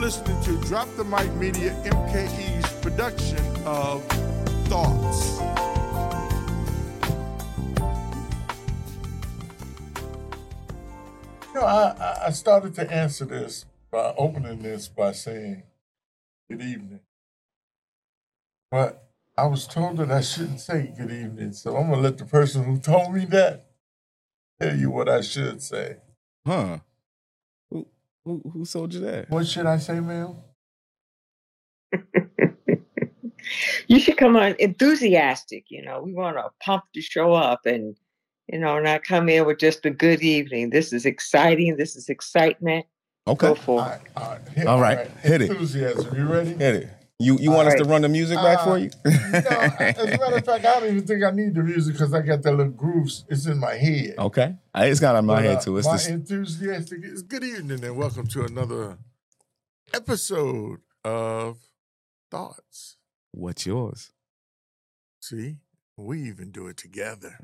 listening to Drop the Mic Media MKE's production of Thoughts. I started to answer this by opening this by saying good evening. But I was told that I shouldn't say good evening, so I'm going to let the person who told me that tell you what I should say. Huh? Who told you that? What should I say, ma'am? You should come on enthusiastic. We want to pump the show up and, not come in with just a good evening. This is exciting. This is excitement. Okay. Go for it. All right. Hit it. Enthusiasm. You ready? Hit it. You want us to run the music back for you? No, as a matter of fact, I don't even think I need the music because I got that little grooves. It's in my head. Okay. It's got on my head too. It's my enthusiastic. Good evening and welcome to another episode of Thoughts. What's yours? See, we even do it together.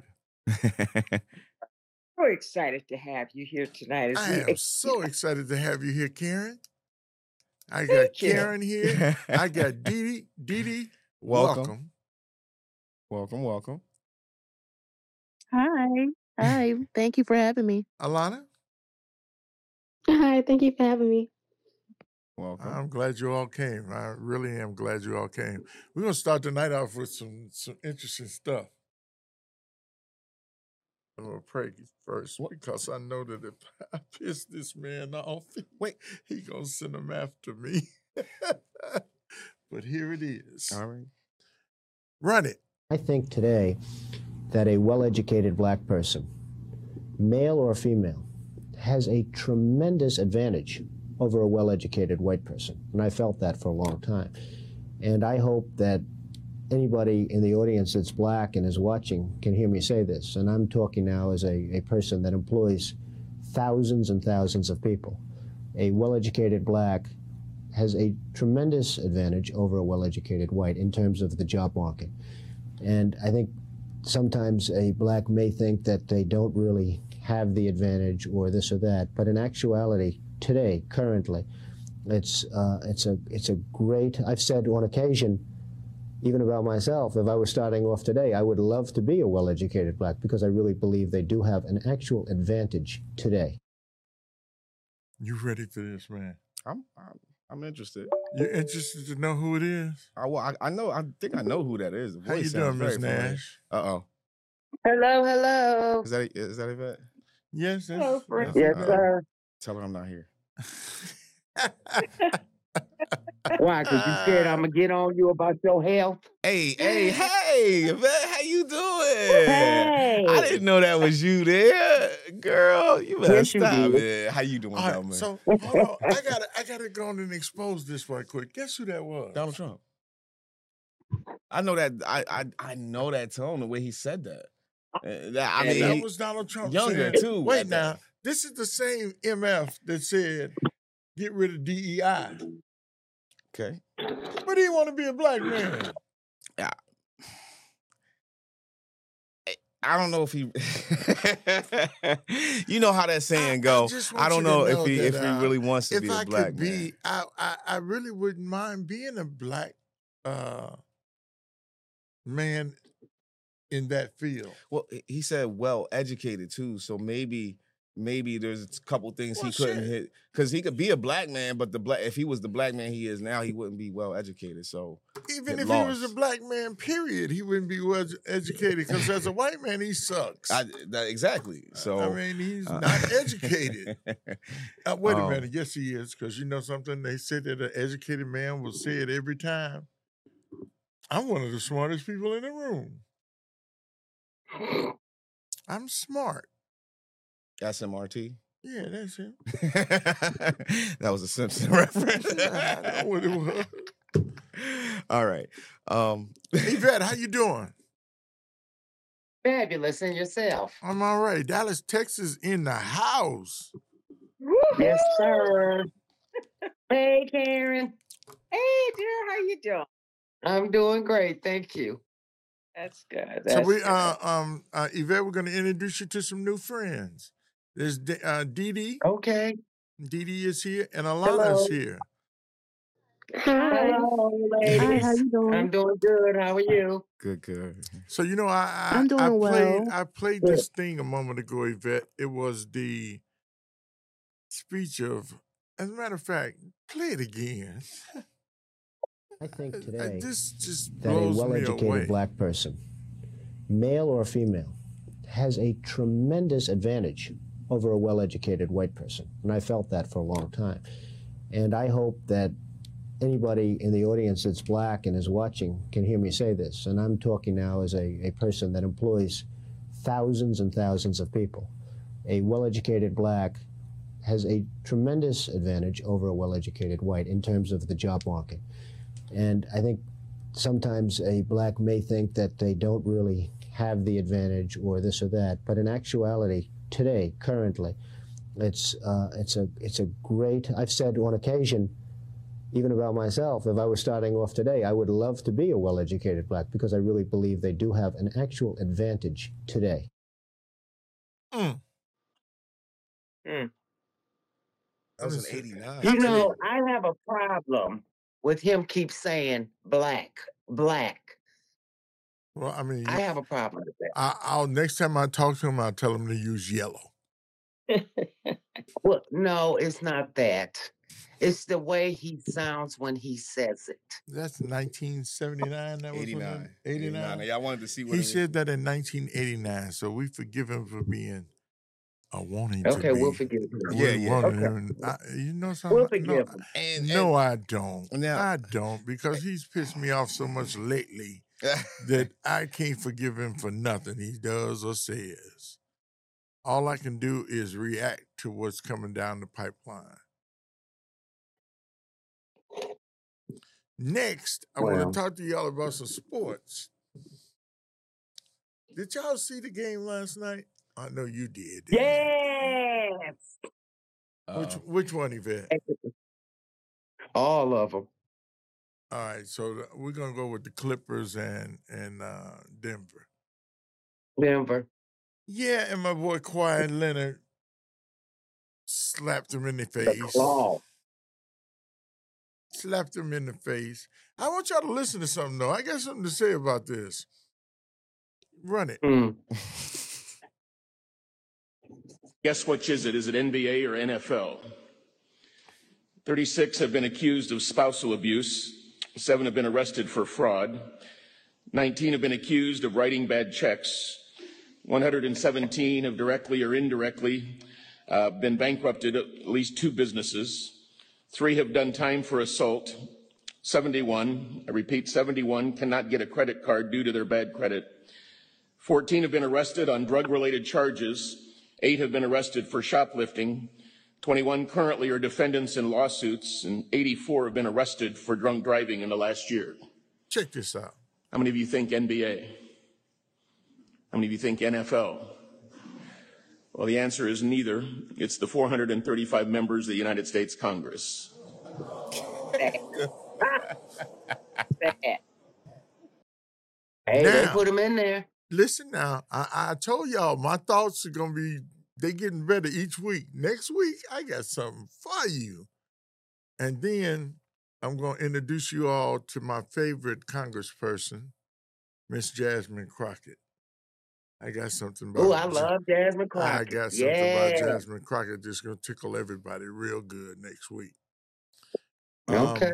So excited to have you here tonight. I am so excited to have you here, Karen. I got Karen here. I got Dee Dee. Dee Dee, welcome. Welcome. Hi. Thank you for having me. Alana? Hi, thank you for having me. Welcome. I'm glad you all came. I really am glad you all came. We're going to start the night off with some interesting stuff. I'm going to pray first because I know that if I piss this man off, he going to send him after me. But here it is. All right. Run it. I think today that a well-educated black person, male or female, has a tremendous advantage over a well-educated white person. And I felt that for a long time. And I hope that anybody in the audience that's black and is watching can hear me say this. And I'm talking now as a person that employs thousands and thousands of people. A well-educated black has a tremendous advantage over a well-educated white in terms of the job market. And I think sometimes a black may think that they don't really have the advantage or this or that, but in actuality, today, currently, it's a great, I've said on occasion, even about myself, if I were starting off today, I would love to be a well-educated black because I really believe they do have an actual advantage today. You ready for this, man? I'm interested. You're interested to know who it is? I know. I think I know who that is. How you doing, Miss Nash? Uh-oh. Hello. Is that Yvette? Yes. Hello, friend. Yes, sir. Tell her I'm not here. Why? Because you scared I'm going to get on you about your health? Hey, Yvette, how you doing? Hey. I didn't know that was you there. Girl, you better Yes, stop you did. it. How you doing, All right, though, man? so, hold on. I gotta go on and expose this right quick. Guess who that was? Donald Trump. I know that. I know that tone, the way he said that. That was Donald Trump. Younger, saying, too. Wait now. This is the same MF that said, get rid of DEI. Okay. But he want to be a black man. Yeah. I don't know if he. You know how that saying go. I don't know if he really wants to be a black man. I really wouldn't mind being a black man in that field. Well, he said well educated too, so maybe there's a couple things he couldn't hit because he could be a black man, but if he was the black man he is now, he wouldn't be well educated. So even if he was a black man, period, he wouldn't be well educated because as a white man, he sucks. Exactly. So I mean, he's not educated. Wait a minute, yes, he is, because you know something. They said that an educated man will say it every time. I'm one of the smartest people in the room. I'm smart. SMRT? Yeah, that's him. That was a Simpson reference. I know what it was. All right. Yvette, how you doing? Fabulous. And yourself? I'm all right. Dallas, Texas in the house. Yes, sir. Hey, Karen. Hey, dear. How you doing? I'm doing great. Thank you. That's good. So Yvette, we're going to introduce you to some new friends. There's Dee Dee. Okay. Dee Dee is here and Alana is here. Hi. Hello, Hi, how ladies. you doing? I'm doing good. How are you? Good. So you know, I'm doing well. I played Good. this thing a moment ago, Yvette. It was the speech of. As a matter of fact, play it again. I think today This just that a blows me well-educated away. black person, male or female, has a tremendous advantage over a well-educated white person. And I felt that for a long time. And I hope that anybody in the audience that's black and is watching can hear me say this. And I'm talking now as a person that employs thousands and thousands of people. A well-educated black has a tremendous advantage over a well-educated white in terms of the job market. And I think sometimes a black may think that they don't really have the advantage or this or that, but in actuality, today, currently, it's a great. I've said on occasion, even about myself, if I was starting off today, I would love to be a well-educated black because I really believe they do have an actual advantage today. Mm. Mm. That was in 89. You know, I have a problem with him keep saying black. Well, I mean, I have a problem with that. I'll next time I talk to him, I'll tell him to use yellow. Well, no, it's not that. It's the way he sounds when he says it. That's 1979. That was 89. 89. Yeah, I wanted to see what He it was. said that in 1989, so we forgive him for being wanting to Okay, be. we'll forgive him. We wanted Okay. him. You know something? We'll forgive him. No, I don't. Now- I don't, because he's pissed me off so much lately that I can't forgive him for nothing he does or says. All I can do is react to what's coming down the pipeline. Next, I want Well. to talk to y'all about some sports. Did y'all see the game last night? I know you did. didn't you? Yes. Which one, Yvette? All of them. All right, so we're gonna go with the Clippers and Denver. Denver. Yeah, and my boy Kawhi Leonard slapped him in the The face. claw. Slapped him in the face. I want y'all to listen to something though. I got something to say about this. Run it. Guess which is it? Is it NBA or NFL? 36 have been accused of spousal abuse. 7 have been arrested for fraud. 19 have been accused of writing bad checks. 117 have directly or indirectly been bankrupted at least 2 businesses. 3 have done time for assault. 71, I repeat, 71 cannot get a credit card due to their bad credit. 14 have been arrested on drug-related charges. 8 have been arrested for shoplifting. 21 currently are defendants in lawsuits, and 84 have been arrested for drunk driving in the last year. Check this out. How many of you think NBA? How many of you think NFL? Well, the answer is neither. It's the 435 members of the United States Congress. Hey, Now, they put him in there. Listen now, I told y'all my thoughts are gonna be, they getting better each week. Next week, I got something for you. And then I'm gonna introduce you all to my favorite congressperson, Miss Jasmine Crockett. I got something about Oh, I love Jasmine Crockett. I got something about Jasmine Crockett that's gonna tickle everybody real good next week. Okay.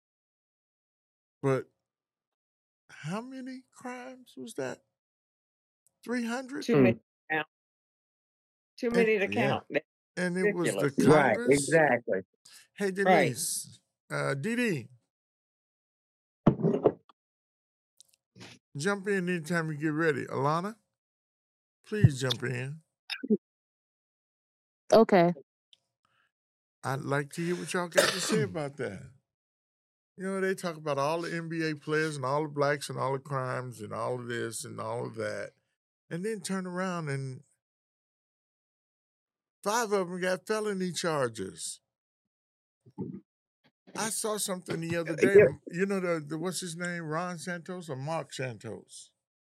But how many crimes was that? 300? Too many to count. Too many to count. And it was the Ridiculous. Right, Congress? exactly. Hey, Denise, Dee Dee, jump in anytime you get ready. Alana, please jump in. Okay. I'd like to hear what y'all got to say about that. You know, they talk about all the NBA players and all the blacks and all the crimes and all of this and all of that, and then turn around and 5 of them got felony charges. I saw something the other day. You know, the what's his name? Ron Santos or Mark Santos?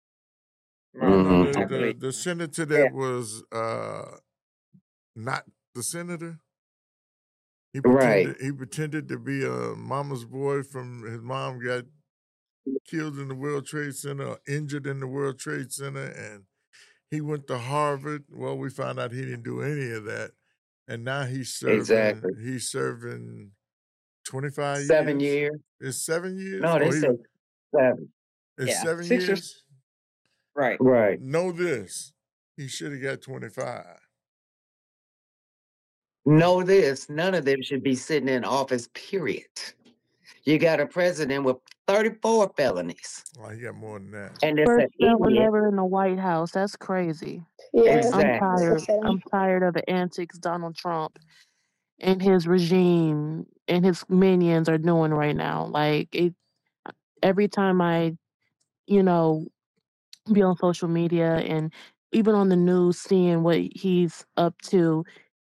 The senator that was not the senator. Right. He pretended to be a mama's boy from his mom got killed in the World Trade Center, or injured in the World Trade Center, and he went to Harvard. Well, we found out he didn't do any of that, and now Exactly. he's serving 25 7 years. years. It's 7 years. No, they say 7. It's Yeah, 7 6 or years. right. Right. Know this: he should have got 25. Know this, none of them should be sitting in office, period. You got a president with 34 felonies. Well, he got more than that. And it's First an felon idiot. ever in the White House. That's crazy. Yeah, Exactly. I'm that's tired. upsetting. I'm tired of the antics Donald Trump and his regime and his minions are doing right now. Like every time I, you know, be on social media and even on the news, seeing what he's up to,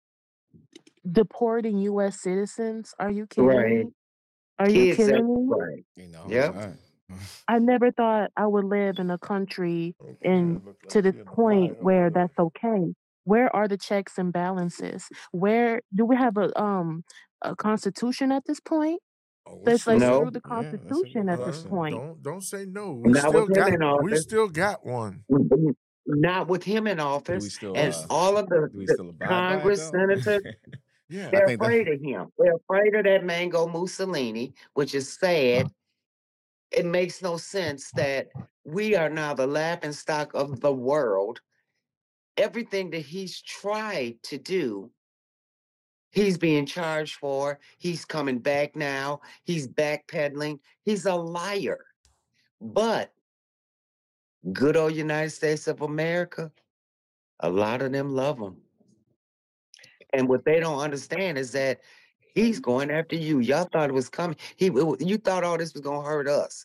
deporting U.S. citizens. Are you kidding Right. me? Are you Kids, that's kidding me? right. You know, Yep. right. I never thought I would live in a country Okay, and that look like to this she in the point fire over where there. that's okay. Where are the checks and balances? Where do we have a constitution at this point? Oh, Let's sure. screw No, the Yeah, that's a good constitution at this question. point. Don't say no. not with him in We office. still got one. Not with him in Do we office. still And all of do we the still abide by it Congress, though? senators, Yeah. I they're think that afraid of him. They're afraid of that Mango Mussolini, which is sad. It makes no sense that we are now the laughingstock of the world. Everything that he's tried to do, he's being charged for. He's coming back now. He's backpedaling. He's a liar. But good old United States of America, a lot of them love him. And what they don't understand is that he's going after you. Y'all thought it was coming. You thought all this was going to hurt us.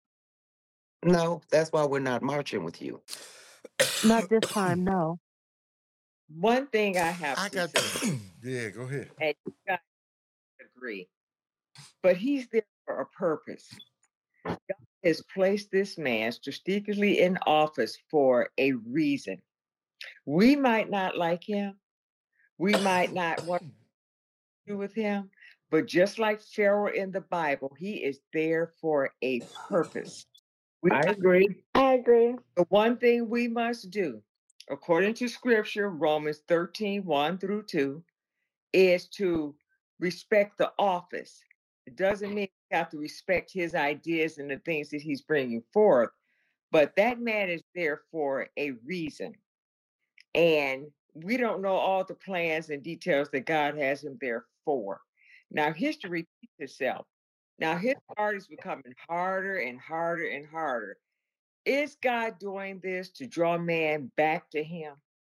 No, that's why we're not marching with you. Not this time, no. One thing I have I to got say, yeah, go ahead. and you guys agree, but he's there for a purpose. God has placed this man strategically in office for a reason. We might not like him. We might not want to do with him, but just like Pharaoh in the Bible, he is there for a purpose. I agree. I agree. The one thing we must do, according to scripture, Romans 13, 1 through 2, is to respect the office. It doesn't mean we have to respect his ideas and the things that he's bringing forth, but that man is there for a reason. And we don't know all the plans and details that God has him there for. Now, history repeats itself. Now, his heart is becoming harder and harder and harder. Is God doing this to draw man back to him?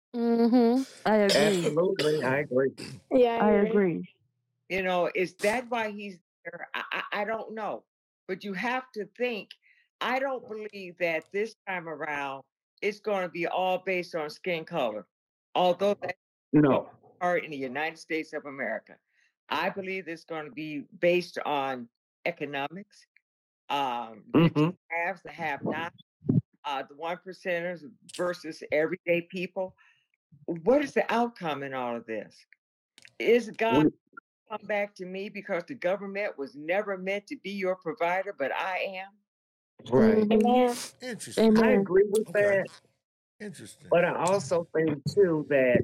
I agree. Absolutely. I agree. Yeah, I agree. You know, is that why he's there? I don't know. But you have to think, I don't believe that this time around it's going to be all based on skin color. Although that's No. part in the United States of America. I believe it's going to be based on economics, hmm haves, the have not, the one percenters versus everyday people. What is the outcome in all of this? Is God come back to me because the government was never meant to be your provider, but I am? Right. Amen. Interesting. I Amen. agree with Okay. that. Interesting. But I also think, too, that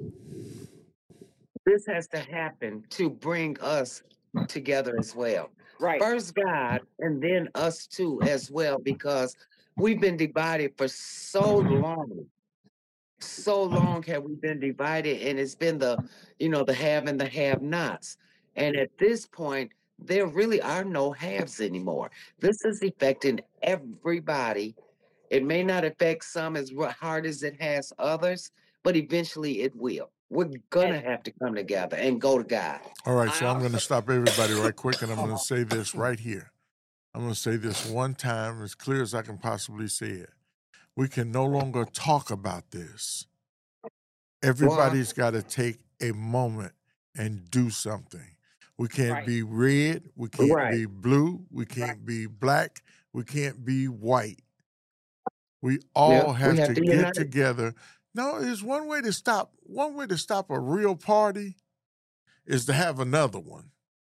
this has to happen to bring us together as well. Right. First God, and then us too as well, because we've been divided for so long. So long have we been divided, and it's been the have and the have-nots. And at this point, there really are no haves anymore. This is affecting everybody. It may not affect some as hard as it has others, but eventually it will. We're gonna have to come together and go to God. All right, so I I'm going to also stop everybody right quick, and I'm going to say this right here. I'm going to say this one time as clear as I can possibly say it. We can no longer talk about this. Everybody's got to take a moment and do something. We can't Right. be red. We can't Right. be blue. We can't be black. We can't be white. We all We have have to to get unite. together. No, there's one way to stop. One way to stop a real party is to have another one.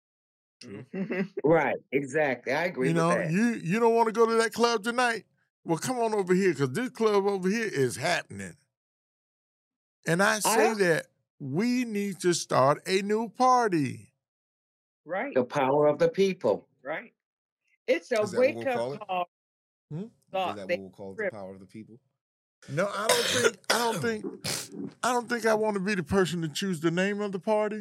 True. Right, exactly. I agree You with know, that. you don't want to go to that club tonight? Well, come on over here because this club over here is happening. And I say that we need to start a new party. Right. The power of the people. Right. It's a Is that what we'll wake up call it? call. Hmm? Is Thought that they what we'll call it, the power of the people? No, I don't think I want to be the person to choose the name of the party.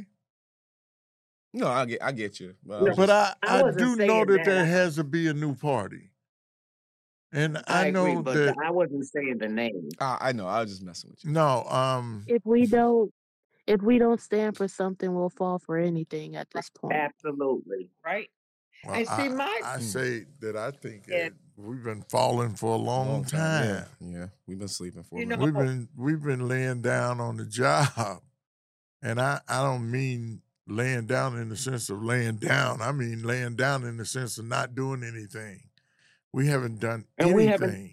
No, I get you. But I wasn't do know saying that there that. has to be a new party. And I I agree, know but that I wasn't saying the name. I know. I was just messing with you. no, If we don't stand for something, we'll fall for anything at this point. Absolutely. right. well, And see, I say that I think Yeah. we've been falling for a long time. Yeah. We've been sleeping for a You minute. know, We've been laying down on the job. And I don't mean laying down in the sense of laying down. I mean laying down in the sense of not doing anything. We haven't done And we anything. haven't.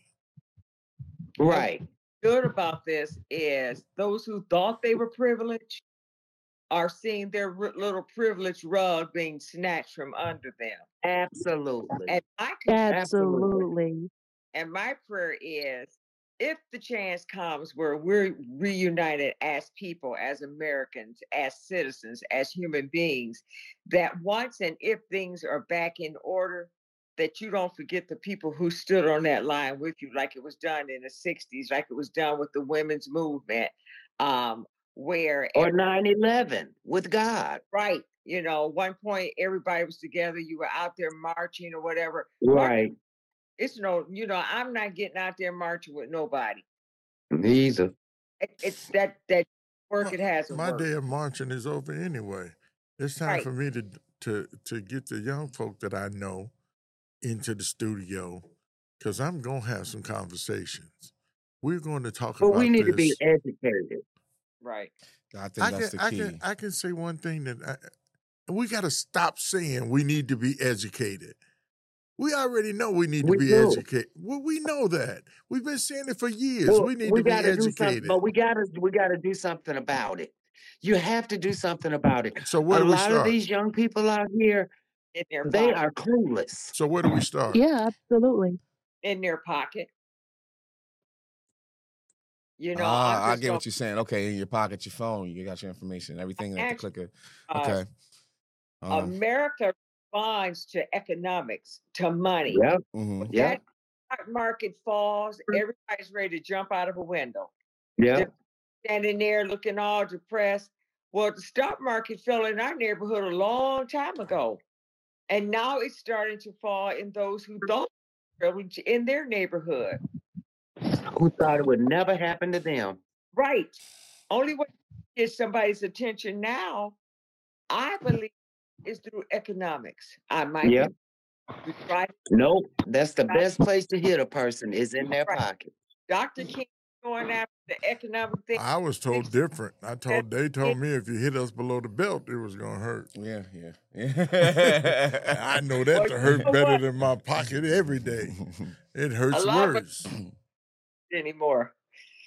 Right. good about this is those who thought they were privileged are seeing their little privilege rug being snatched from under them. Absolutely. And Absolutely. and my prayer is, if the chance comes where we're reunited as people, as Americans, as citizens, as human beings, that once and if things are back in order, that you don't forget the people who stood on that line with you, like it was done in the 60s, like it was done with the women's movement, where Or 9/11 with God. right, you know, one point everybody was together, you were out there marching or whatever. Right. It's no, you know, I'm not getting out there marching with nobody. Neither. It's that work it hasn't My worked. day of marching is over anyway. It's time for me to get the young folk that I know into the studio because I'm gonna have some conversations. We're going to talk But about we need this. to be educated. Right. I think that's the key. I can say one thing that we got to stop saying we need to be educated. We already know we need to be educated. Well, we know that. We've been saying it for years. Well, we need to be educated. But we gotta do something about it. You have to do something about it. So where do we start? A lot of these young people out here, they are clueless. So where do we start? Yeah, absolutely. In their pocket. You know, I get what you're saying. Okay, in your pocket, your phone, you got your information, everything at the clicker. Okay. America responds to economics, to money. Yep. When Yep. that stock market falls, everybody's ready to jump out of a window. Yeah. Standing there looking all depressed. Well, the stock market fell in our neighborhood a long time ago. And now it's starting to fall in those who don't privilege in their neighborhood. Who thought it would never happen to them? Right. Only way to get somebody's attention now, I believe, is through economics. I might Yeah. be right. Nope. That's the best place to hit a person is in their pocket. Dr. King going after the economic thing. I was told different. They told me if you hit us below the belt, it was gonna hurt. Yeah. I know that to hurt better than my pocket every day. It hurts worse. Anymore.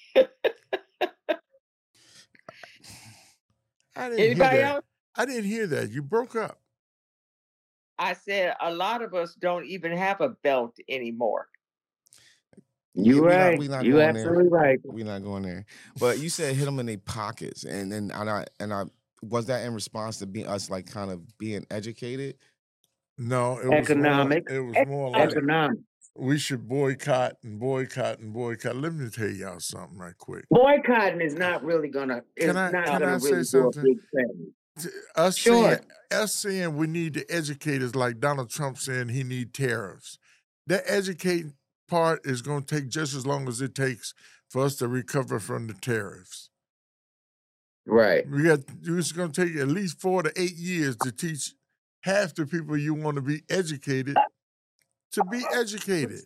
Anybody else? I didn't hear that. You broke up. I said a lot of us don't even have a belt anymore. You're right. We not You're going absolutely there. right. We're not going there. But you said hit them in their pockets, and I was that in response to us like kind of being educated? No, it Economic. was more like Economic. we should boycott and boycott and boycott. Let me tell y'all something right quick. Boycotting is not really gonna. Can I really say do a something? big thing. Us saying we need to educate is like Donald Trump saying he need tariffs. That educating part is going to take just as long as it takes for us to recover from the tariffs. Right. It's going to take at least 4 to 8 years to teach half the people you want to be educated to be educated.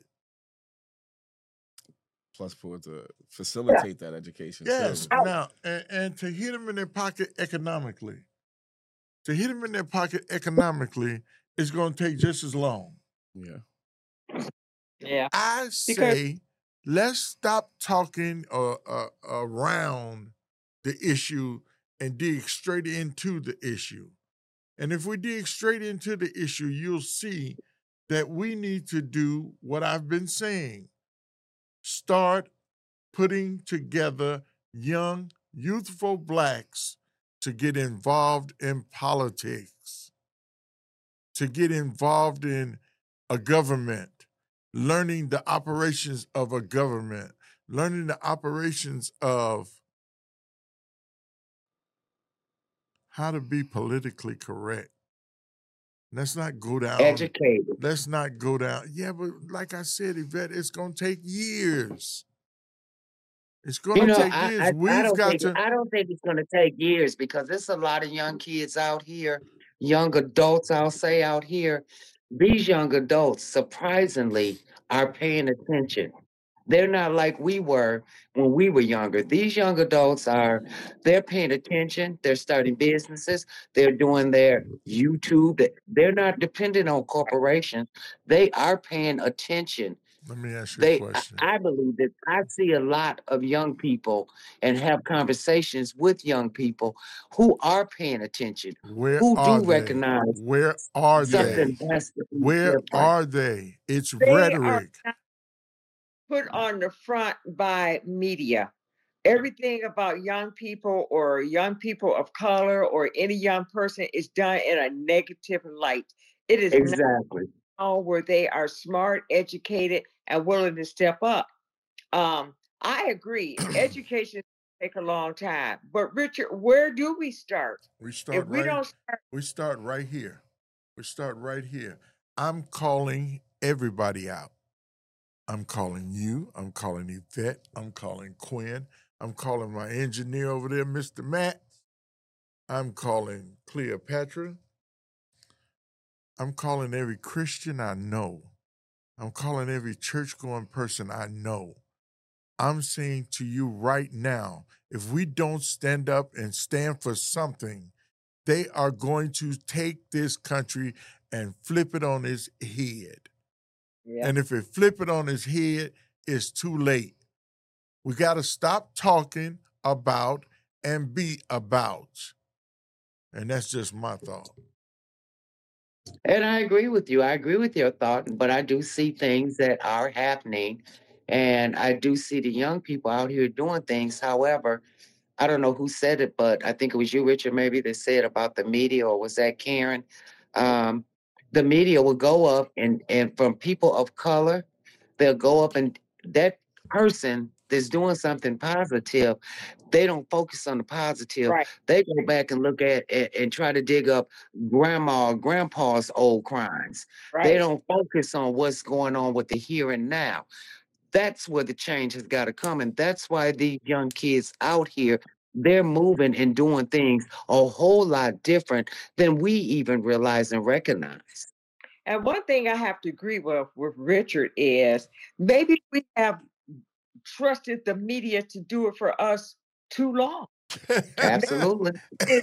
Plus, to facilitate that education. Yes. Too. Now, and to hit them in their pocket economically. To hit them in their pocket economically is going to take just as long. Yeah. Yeah. I say let's stop talking around the issue and dig straight into the issue. And if we dig straight into the issue, you'll see that we need to do what I've been saying. Start putting together young, youthful blacks to get involved in politics, to get involved in a government, learning the operations of a government, learning the operations of how to be politically correct. Let's not go down. Educated. Let's not go down. Yeah, but like I said, Yvette, it's going to take years. It's going to take years. I don't think it's going to take years because there's a lot of young kids out here, young adults, I'll say out here. These young adults, surprisingly, are paying attention. They're not like we were when we were younger. These young adults they're paying attention. They're starting businesses. They're doing their YouTube. They're not dependent on corporations. They are paying attention. Let me ask you a question. I believe that I see a lot of young people and have conversations with young people who are paying attention, who do recognize. Where are they? Where are they? It's rhetoric. Are put on the front by media. Everything about young people or young people of color or any young person is done in a negative light. It is exactly where they are smart, educated, and willing to step up. I agree. Education take a long time, but Richard, where do we start? We start we start right here. We start right here. I'm calling everybody out. I'm calling you. I'm calling Yvette. I'm calling Quinn. I'm calling my engineer over there, Mr. Matt. I'm calling Cleopatra. I'm calling every Christian I know. I'm calling every church-going person I know. I'm saying to you right now, if we don't stand up and stand for something, they are going to take this country and flip it on its head. Yeah. And if it flip it on its head, it's too late. We got to stop talking about and be about. And that's just my thought. And I agree with you. I agree with your thought, but I do see things that are happening. And I do see the young people out here doing things. However, I don't know who said it, but I think it was you, Richard, maybe, that said about the media, or was that Karen? The media will go up and from people of color, they'll go up and that person that's doing something positive, they don't focus on the positive. Right. They go back and look at and try to dig up grandma or grandpa's old crimes. Right. They don't focus on what's going on with the here and now. That's where the change has got to come. And that's why these young kids out here, they're moving and doing things a whole lot different than we even realize and recognize. And one thing I have to agree with Richard is maybe we have trusted the media to do it for us too long. Absolutely.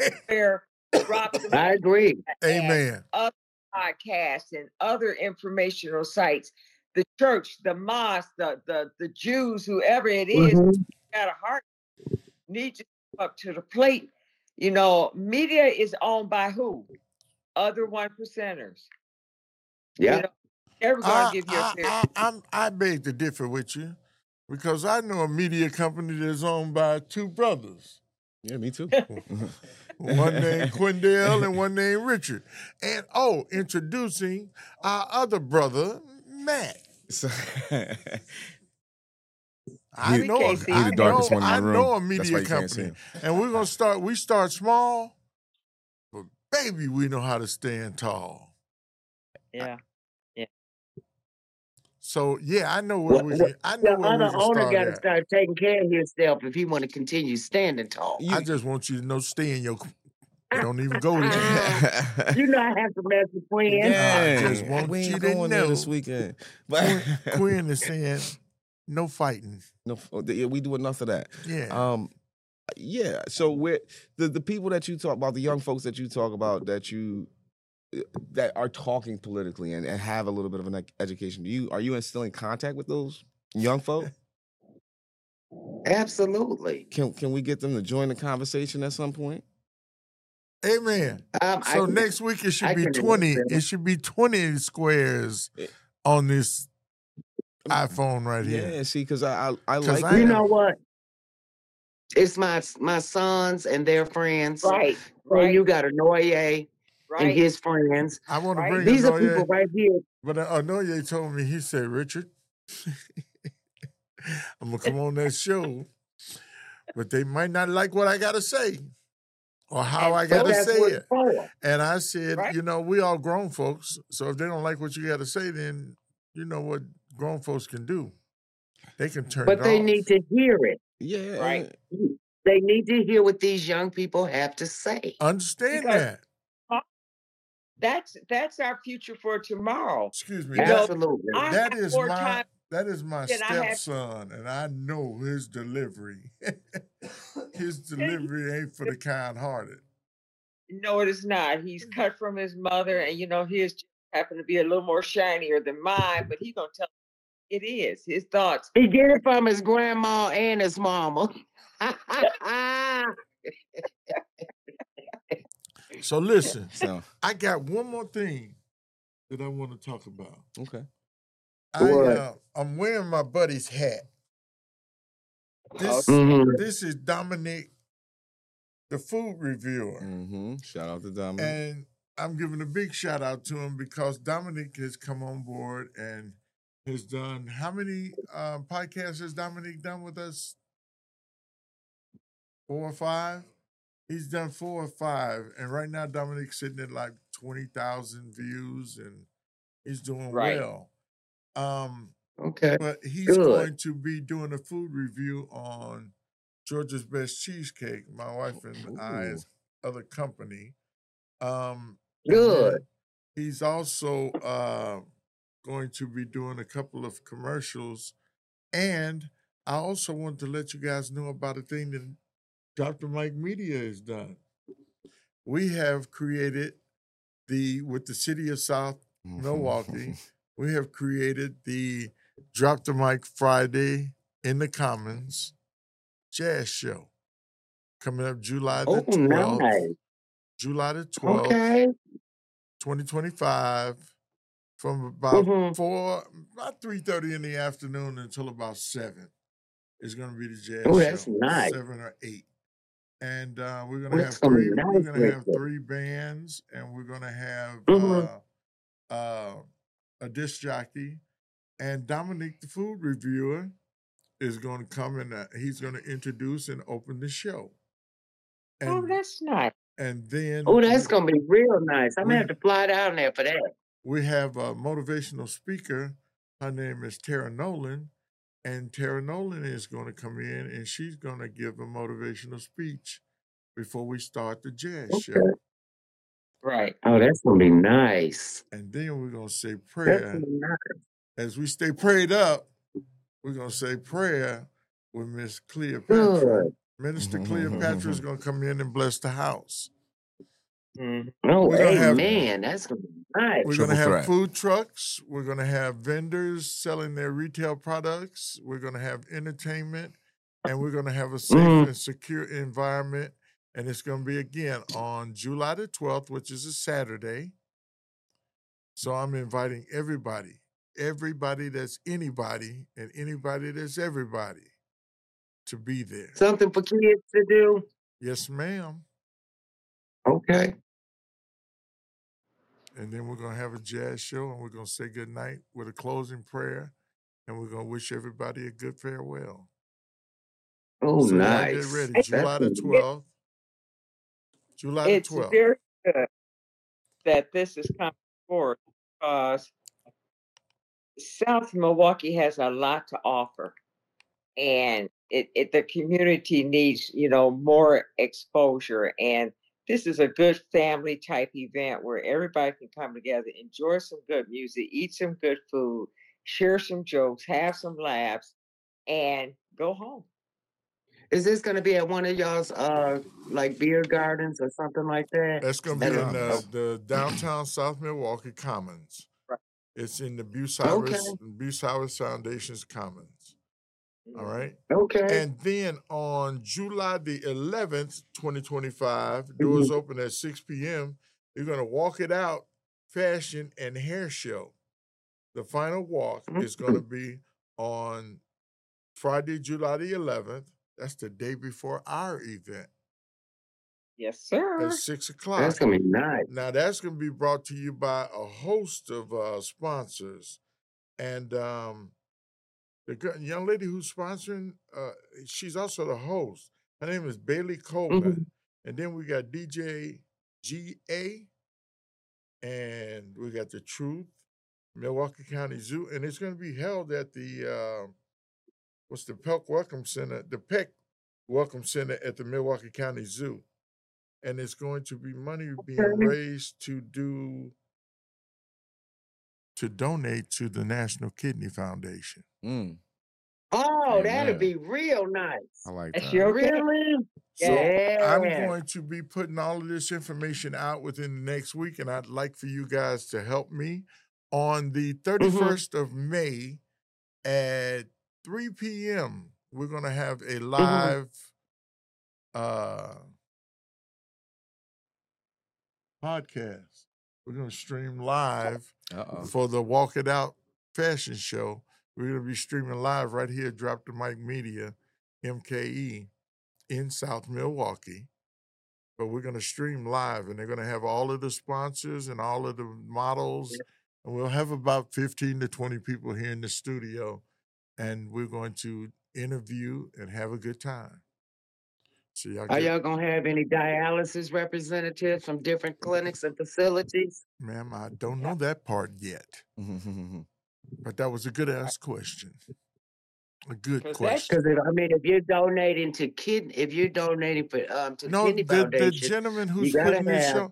I agree. Amen. Other podcasts and other informational sites, the church, the mosque, the Jews, whoever it is, got a heart, need to come up to the plate. You know, media is owned by who? Other 1%ers. Yeah. You know, never gonna give you a I beg to differ with you because I know a media company that's owned by two brothers. Yeah, me too. One named Quindell and one named Richard. And introducing our other brother, Matt. I know a media company. And we're gonna start small, but baby, we know how to stand tall. Yeah. So I know where we can. I know where we can start. The owner got to start taking care of himself if he want to continue standing tall. I just want you to know, stay in your. Don't even go there. You know I have to mess with Quinn. Yeah, I just want you to know this weekend. But Quinn is saying no fighting. No, we do enough of that. Yeah. Yeah. So the people that you talk about, the young folks that you talk about, that are talking politically and have a little bit of an education. Are you still in contact with those young folk? Absolutely. Can we get them to join the conversation at some point? Amen. So next week it should be 20. It should be 20 squares on this iPhone right here. Yeah, see, because I like. You know what? It's my sons and their friends. Right. And you got Anoye and his friends. I want to bring these Anoye, are people right here. But Anoye told me, he said, Richard, I'm going to come on that show, but they might not like what I got to say or how I got to say it. And I said, you know, we all grown folks, so if they don't like what you got to say, then you know what grown folks can do. They can turn it off. But they need to hear it. Yeah. Right. They need to hear what these young people have to say. Understand that. That's our future for tomorrow. Excuse me. Absolutely. That is my stepson, and I know his delivery. His delivery ain't for the kind-hearted. No, it is not. He's cut from his mother, and you know his happen to be a little more shinier than mine, but he's gonna tell it is his thoughts. He get it from his grandma and his mama. So listen, I got one more thing that I want to talk about. Okay. I'm wearing my buddy's hat. This is Dominic, the food reviewer. Shout out to Dominic. And I'm giving a big shout out to him because Dominic has come on board and has done, how many podcasts has Dominic done with us? 4 or 5? He's done 4 or 5. And right now Dominic's sitting at like 20,000 views and he's doing well. Okay. But he's going to be doing a food review on Georgia's Best Cheesecake, my wife and I's other company. Good. He's also going to be doing a couple of commercials. And I also want to let you guys know about a thing that Dr. Mike Media has done. We have created with the city of South Milwaukee, we have created the Drop the Mic Friday in the Commons jazz show coming up July the 12th. Nice. July the 12th, 2025, from about 3:30 in the afternoon until about 7. It's going to be the jazz show. That's nice. 7 or 8. And we're going to have 3. We're going to have 3 bands, and we're going to have a disc jockey, and Dominic, the food reviewer, is going to come and he's going to introduce and open the show. And, that's nice. And then that's going to be real nice. I'm going to have to fly down there for that. We have a motivational speaker. Her name is Tara Nolan, and Tara Nolan is going to come in and she's going to give a motivational speech before we start the jazz show. Right. Oh, that's going to be nice. And then we're going to say prayer. As we stay prayed up, we're going to say prayer with Miss Cleopatra. Minister Cleopatra is going to come in and bless the house. Oh, amen. That's going to be nice. We're going to have food trucks. We're going to have vendors selling their retail products. We're going to have entertainment. And we're going to have a safe and secure environment. And it's going to be, again, on July the 12th, which is a Saturday. So I'm inviting everybody that's anybody and anybody that's everybody to be there. Something for kids to do? Yes, ma'am. Okay. And then we're going to have a jazz show, and we're going to say good night with a closing prayer, and we're going to wish everybody a good farewell. Oh, so nice. Get ready. July the 12th. July the 12th. It's very good that this is coming forward because South Milwaukee has a lot to offer, and the community needs, more exposure. And this is a good family type event where everybody can come together, enjoy some good music, eat some good food, share some jokes, have some laughs, and go home. Is this going to be at one of y'all's like beer gardens or something like that? That's going to be in the downtown South Milwaukee Commons. Right. It's in the Bucyrus Foundation's Commons. All right. Okay. And then on July the 11th, 2025, Mhm. doors open at 6 p.m. You're going to walk it out fashion and hair show. The final walk is going to be on Friday, July the 11th. That's the day before our event Yes, at sir. 6 o'clock. That's gonna be nice. Now, that's going to be brought to you by a host of sponsors. And young lady who's sponsoring, she's also the host. Her name is Bailey Coleman. Mhm. And then we got DJ GA, and we got The Truth, Milwaukee County Zoo. And it's going to be held at the, the Peck Welcome Center, at the Milwaukee County Zoo. And it's going to be money being raised to donate to the National Kidney Foundation. Oh, that'll Amen. be real nice. I like That's that. your Really? So I'm Yeah. going to be putting all of this information out within the next week, and I'd like for you guys to help me. On the 31st of May at 3 p.m., we're going to have a live podcast. We're going to stream live for the Walk It Out fashion show. We're going to be streaming live right here, Drop the Mic Media, MKE, in South Milwaukee. But we're going to stream live, and they're going to have all of the sponsors and all of the models. And we'll have about 15 to 20 people here in the studio, and we're going to interview and have a good time. So Are y'all gonna have any dialysis representatives from different clinics and facilities? Ma'am, I don't know that part yet. But that was a good asked question. A good question. Because I mean, if you're donating for to the No, Kidney the Foundation, gentleman you who's gotta putting this have. show,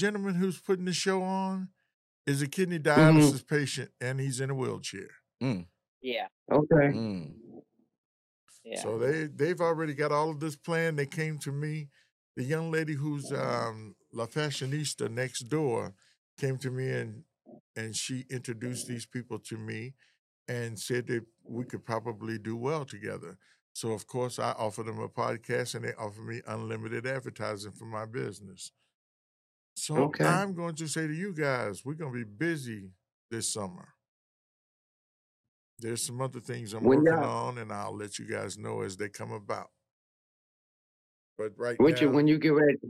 on is a kidney dialysis patient, and he's in a wheelchair. Yeah. Okay. Yeah. So they've already got all of this planned. They came to me. The young lady who's La Fashionista next door came to me and she introduced these people to me and said that we could probably do well together. So of course I offered them a podcast and they offered me unlimited advertising for my business. So Okay. I'm going to say to you guys, we're going to be busy this summer. There's some other things I'm When working y'all- on, and I'll let you guys know as they come about. But right When now, you get ready,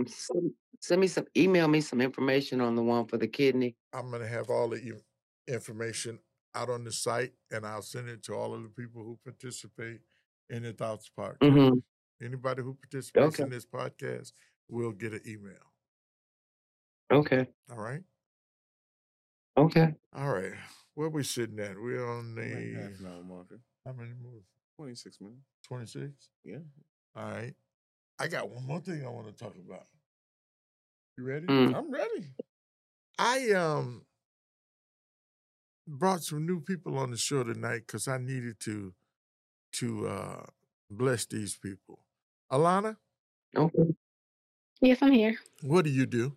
email me some information on the one for the kidney. I'm going to have all the information out on the site, and I'll send it to all of the people who participate in the Thoughts Podcast. Anybody who participates in this podcast will get an email. Okay. All right? Okay. All right. Where we sitting at? We're on the half an hour marker. How many more? 26 minutes. 26? Yeah. All right. I got one more thing I want to talk about. You ready? I'm ready. I brought some new people on the show tonight because I needed to bless these people. Alana? Okay. Yes, I'm here. What do you do?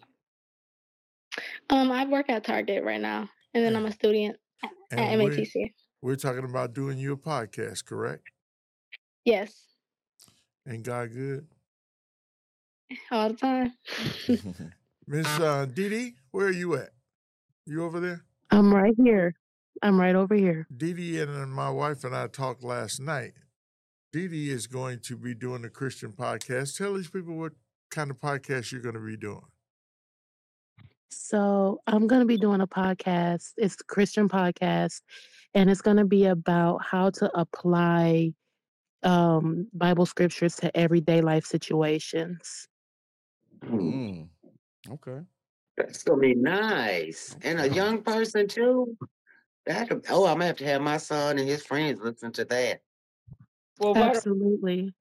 I work at Target right now, and then I'm a student at And MATC. we're talking about doing you a podcast, correct? Yes, Ain't God good? all the time. Miss Dee Dee, where are you at? You over there? I'm right here. I'm right over here. Dee Dee and my wife and I talked last night. Dee Dee is going to be doing a Christian podcast. Tell these people what kind of podcast you're going to be doing. So I'm going to be doing a podcast. It's a Christian podcast, and it's going to be about how to apply Bible scriptures to everyday life situations. Okay. That's gonna be nice. And a young person too. I'm gonna have to have my son and his friends listen to that. Well, Absolutely.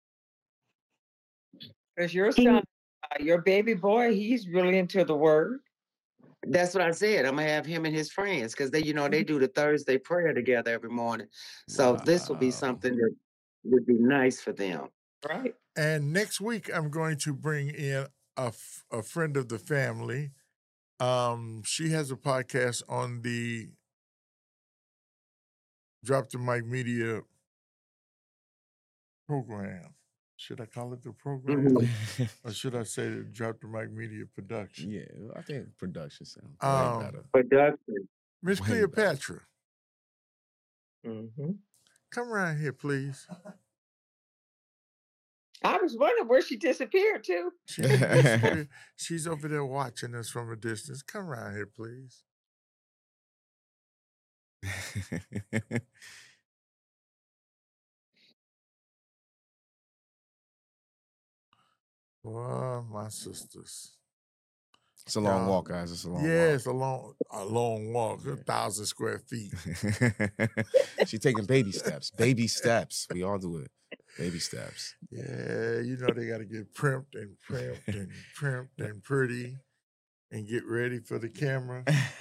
Because your son, your baby boy, he's really into the word. That's what I said. I'm gonna have him and his friends because they do the Thursday prayer together every morning. So this will be something that would be nice for them. Right. And next week, I'm going to bring in a friend of the family. She has a podcast on the Drop the Mic Media program. Should I call it the program? Mhm. Or should I say the Drop the Mic Media production? Yeah, I think production sounds way better. Production. Miss Way better. Cleopatra, Hmm. come around here, please. I was wondering where she disappeared to. She didn't disappear. She's over there watching us from a distance. Come around here, please. Well, my sisters. It's a long Y'all- walk, guys. It's a long Yeah, walk. it's a long walk, 1,000 square feet. She's taking baby steps. Baby steps. We all do it. Baby steps. Yeah, you know they got to get primped and pretty and get ready for the camera.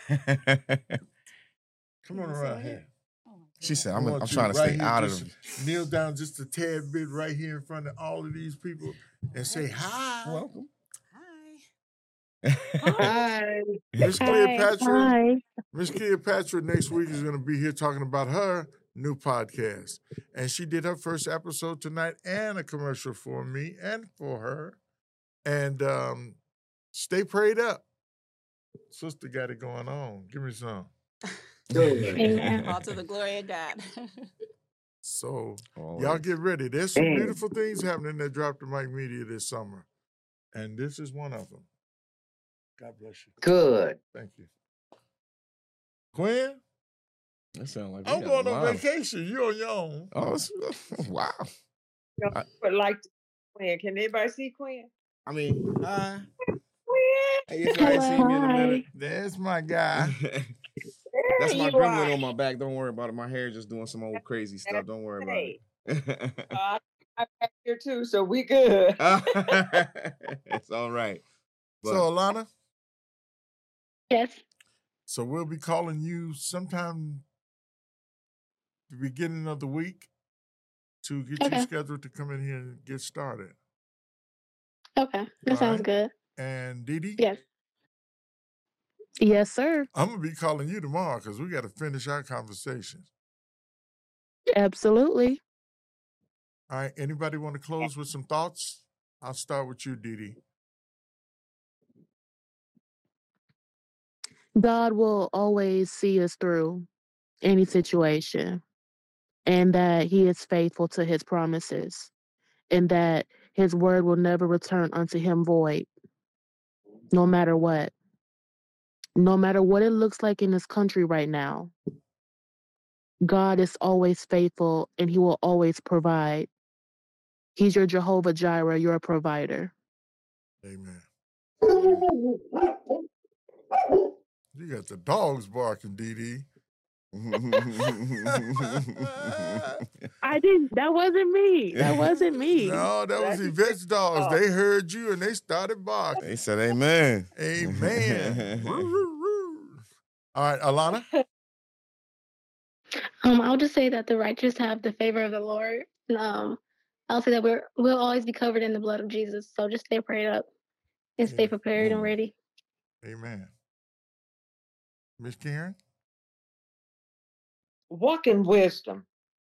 Come on around here. She said, I I'm want you trying to right stay here, out of just them. kneel down just a tad bit right here in front of all of these people and say hi. Welcome. Hi. Miss Hi. Cleopatra. Hi. Miss Cleopatra next week is going to be here talking about her new podcast. And she did her first episode tonight and a commercial for me and for her. And stay prayed up. Sister got it going on. Give me some. Amen. All to the glory of God. So Always. y'all get ready. There's some Mm. beautiful things happening at Drop the Mic Media this summer. And this is one of them. God bless you. Good. Thank you. Quinn, That sound like we I'm got going a on lot of- vacation. You're on your own. Oh, wow. But like Quinn, can anybody see Quinn? I mean, hi. Quinn, Hey, if you ain't seen me in a minute. There's my guy. That's there my you gremlin are. on my back. Don't worry about it. My hair just doing some old crazy stuff. Don't worry about it. I'm back here too, so we good. It's all right. So, But Alana, Yes. so we'll be calling you sometime the beginning of the week to get you Okay. scheduled to come in here and get started. Okay. That All sounds right. good. And Dee Dee, Yes. Yes, sir. I'm going to be calling you tomorrow because we got to finish our conversation. Absolutely. All right. Anybody want to close with some thoughts? I'll start with you, Dee Dee. God will always see us through any situation, and that He is faithful to His promises, and that His word will never return unto Him void, no matter what. No matter what it looks like in this country right now, God is always faithful and He will always provide. He's your Jehovah Jireh, your provider. Amen. You got the dogs barking, Dee Dee. I didn't. That wasn't me. That wasn't me. No, that was Yvette's dogs. They heard you and they started barking. they said amen. Amen. Woo, woo, woo. All right, Alana. I'll just say that the righteous have the favor of the Lord. I'll say that we'll always be covered in the blood of Jesus. So just stay prayed up and stay prepared and ready. Amen. Miss Karen? Walk in wisdom.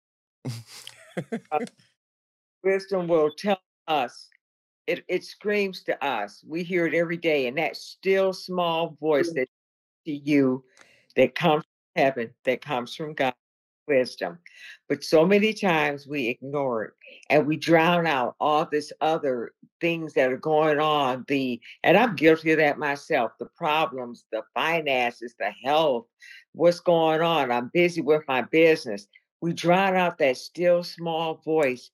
Wisdom will tell us. It screams to us. We hear it every day, and that still small voice that to you, that comes from heaven, that comes from God, wisdom. But so many times we ignore it and we drown out all this other things that are going on. And I'm guilty of that myself. The problems, the finances, the health, what's going on. I'm busy with my business. We drown out that still small voice.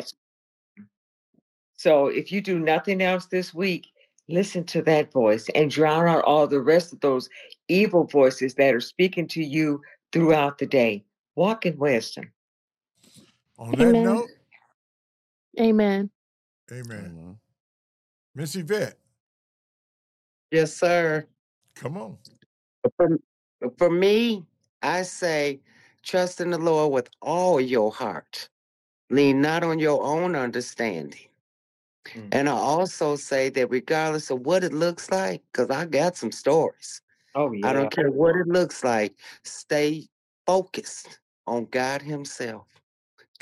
So if you do nothing else this week, listen to that voice and drown out all the rest of those evil voices that are speaking to you throughout the day. Walk in wisdom. On that Amen. note, Amen. amen. Miss Yvette, Yes, sir. come on. For me, I say trust in the Lord with all your heart. Lean not on your own understanding. And I also say that regardless of what it looks like, because I got some stories. Oh, yeah. I don't care what it looks like. Stay focused on God Himself.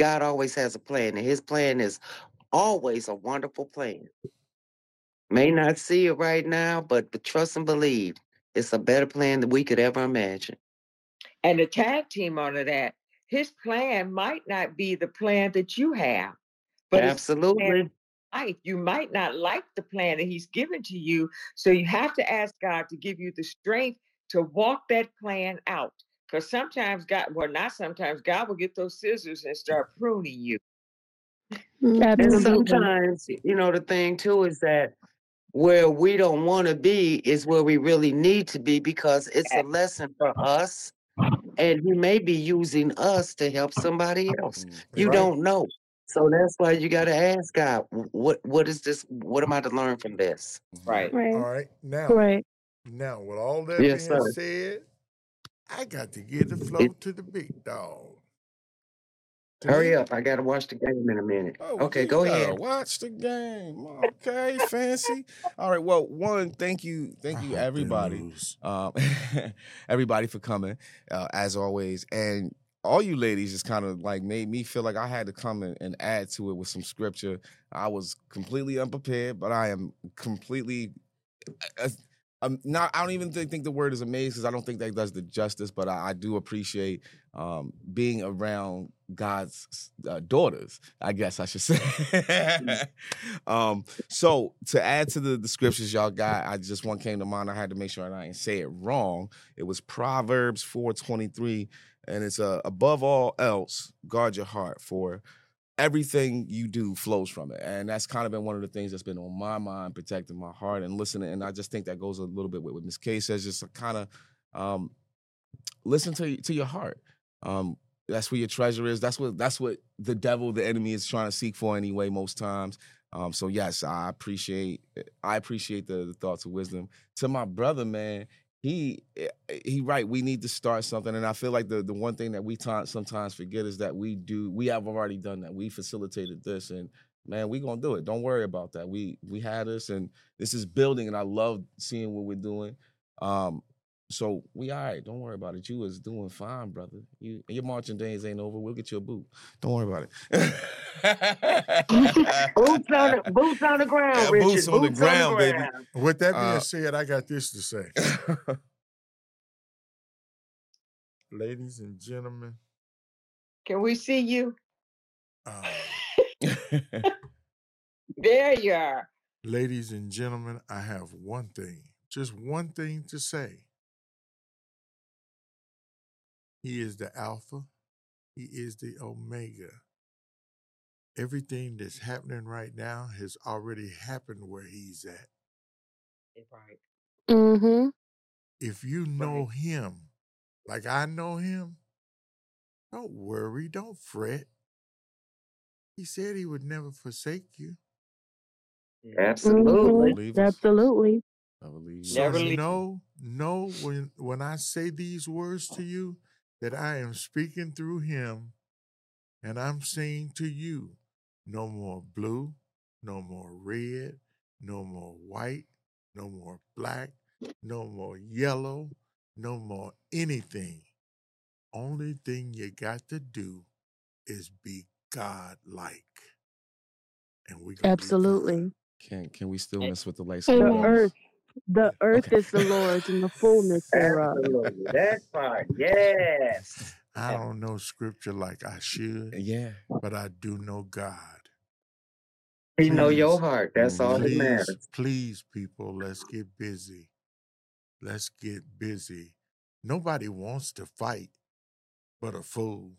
God always has a plan, and his plan is always a wonderful plan. May not see it right now, but trust and believe it's a better plan than we could ever imagine. And the tag team under that, his plan might not be the plan that you have, but Absolutely. life. You might not like the plan that he's given to you. So you have to ask God to give you the strength to walk that plan out. Because sometimes God, well, not sometimes, God will get those scissors and start pruning you. And Absolutely. sometimes, the thing too is that where we don't want to be is where we really need to be, because it's a lesson for us, and he may be using us to help somebody else. You Right. don't know. So that's why you got to ask God, what is this? What am I to learn from this? Right. All Right. right. Right. Now, with all that Yes, being sir. said, I got to give the floor to the big dog. Hurry up. I got to watch the game in a minute. Oh, Okay, you go gotta ahead. watch the game. Okay, fancy. All right. Well, one, thank you, I hope they everybody, lose. everybody for coming, as always, and all you ladies just kind of like made me feel like I had to come and add to it with some scripture. I was completely unprepared, but I am completely. I'm not. I don't even think the word is amazed, because I don't think that does the justice. But I do appreciate being around God's daughters, I guess I should say. So to add to the scriptures y'all got, I just one came to mind. I had to make sure I didn't say it wrong. It was Proverbs 4:23, and it's above all else, guard your heart, for everything you do flows from it. And that's kind of been one of the things that's been on my mind, protecting my heart and listening. And I just think that goes a little bit with what Ms. K says, just kind of listen to your heart. That's where your treasure is. That's what the devil, the enemy, is trying to seek for anyway, most times. So yes, I appreciate the thoughts of wisdom. To my brother, man, he right. We need to start something, and I feel like the one thing that we sometimes forget is that we have already done that. We facilitated this, and man, we gonna do it. Don't worry about that. We had this, and this is building, and I love seeing what we're doing. So we all right. Don't worry about it. You is doing fine, brother. Your marching days ain't over. We'll get you a boot. Don't worry about it. Boots on the ground, Yeah, Richard. boots on the ground, baby. With that being said, I got this to say. Ladies and gentlemen, Can we see you? uh, There you are. ladies and gentlemen, I have just one thing to say. He is the Alpha. He is the Omega. Everything that's happening right now has already happened where he's at. Right. Mm-hmm. If you know him like I know him, don't worry, don't fret. He said he would never forsake you. Absolutely. Believe us. Absolutely. I believe you. Never So leave. know when I say these words to you, that I am speaking through him, and I'm saying to you, no more blue, no more red, no more white, no more black, no more yellow, no more anything. Only thing you got to do is be God-like. And we're gonna be Absolutely. Can we still mess with the light The skin? Amen. earth Okay. is the Lord's and the fullness thereof. Absolutely. That part. Yes. I don't know scripture like I should, Yeah. but I do know God. He know your Please, heart. That's all that matters. please, people, let's get busy. Let's get busy. Nobody wants to fight but a fool.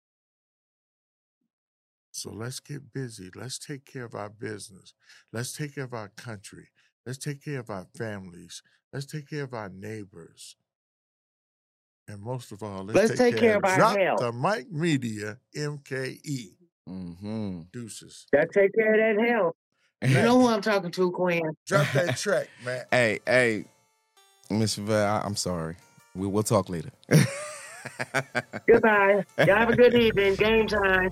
So let's get busy. Let's take care of our business. Let's take care of our country. Let's take care of our families. Let's take care of our neighbors. And most of all, let's take care of our Drop health. the Mic Media, MKE. Mm-hmm. Deuces. Gotta take care of that health. You know who I'm talking to, Quinn. Drop that track, man. Hey, Miss Yvette, I'm sorry. We'll talk later. Goodbye. Y'all have a good evening. Game time.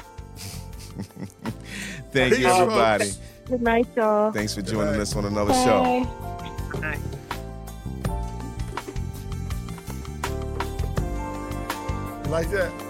Thank you, Peace, everybody. folks. Good night, y'all. Thanks for Good joining night. us on another show. Bye. Like that?